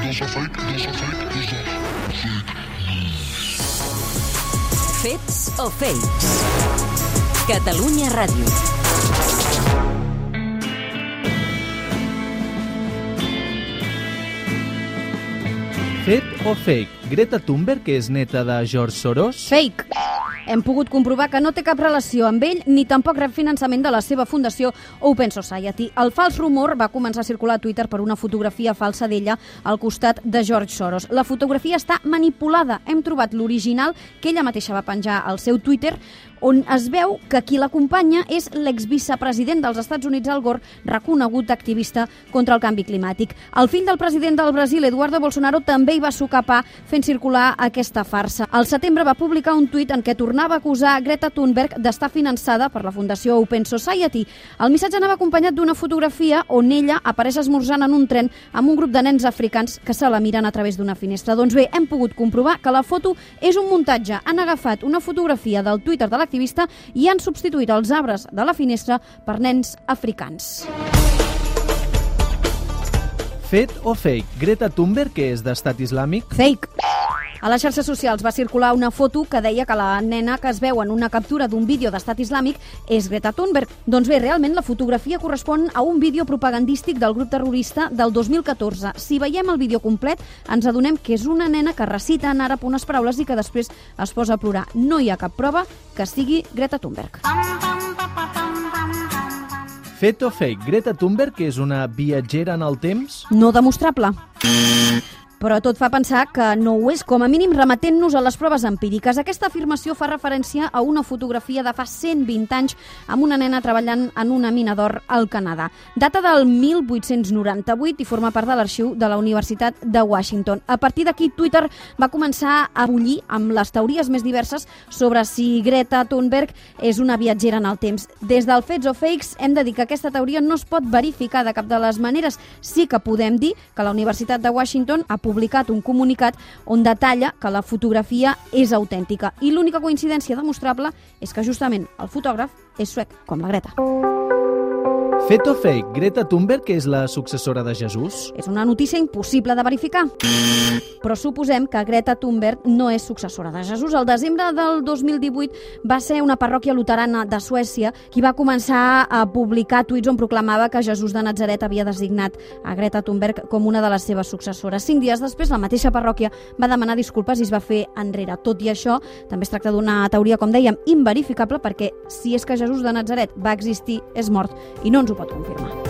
Fets o fakes? Catalunya Ràdio. Fet o fake? Greta Thunberg és neta de George Soros? Fake. Hem pogut comprovar que no té cap relació amb ell ni tampoc rep finançament de la seva fundació Open Society. El fals rumor va començar a circular a Twitter per una fotografia falsa d'ella al costat de George Soros. La fotografia està manipulada. Hem trobat l'original que ella mateixa va penjar al seu Twitter, on es veu que qui l'acompanya és l'exvicepresident dels Estats Units, Al Gore, reconegut activista contra el canvi climàtic. El fill del president del Brasil, Eduardo Bolsonaro, també hi va socapar fent circular aquesta farsa. Al setembre va publicar un tuit en què tornava a acusar Greta Thunberg d'estar finançada per la Fundació Open Society. El missatge anava acompanyat d'una fotografia on ella apareix esmorzant en un tren amb un grup de nens africans que se la miren a través d'una finestra. Doncs bé, hem pogut comprovar que la foto és un muntatge. Han agafat una fotografia del Twitter de l'activista i han substituït els arbres de la finestra per nens africans. Fet o fake? Greta Thunberg és d'estat islàmic? Fake. A les xarxes socials va circular una foto que deia que la nena que es veu en una captura d'un vídeo d'estat islàmic és Greta Thunberg. Doncs bé, realment la fotografia correspon a un vídeo propagandístic del grup terrorista del 2014. Si veiem el vídeo complet, ens adonem que és una nena que recita en àrab unes paraules i que després es posa a plorar. No hi ha cap prova que sigui Greta Thunberg. Fet o fake? Greta Thunberg és una viatgera en el temps? No demostrable. Però tot fa pensar que no ho és, com a mínim remetent-nos a les proves empíriques. Aquesta afirmació fa referència a una fotografia de fa 120 anys amb una nena treballant en una mina d'or al Canadà. Data del 1898 i forma part de l'arxiu de la Universitat de Washington. A partir d'aquí, Twitter va començar a bullir amb les teories més diverses sobre si Greta Thunberg és una viatgera en el temps. Des del Fets o Fakes hem de dir que aquesta teoria no es pot verificar de cap de les maneres. Sí que podem dir que la Universitat de Washington ha publicat un comunicat on detalla que la fotografia és autèntica i l'única coincidència demostrable és que justament el fotògraf és suec, com la Greta. Fet o fake? Greta Thunberg és la successora de Jesús? És una notícia impossible de verificar. Però suposem que Greta Thunberg no és successora de Jesús. El desembre del 2018 va ser una parròquia luterana de Suècia qui va començar a publicar tuits on proclamava que Jesús de Natzaret havia designat a Greta Thunberg com una de les seves successores. 5 dies després, la mateixa parròquia va demanar disculpes i es va fer enrere. Tot i això, també es tracta d'una teoria, com dèiem, inverificable, perquè si és que Jesús de Natzaret va existir, és mort i no ens ho pot confirmar.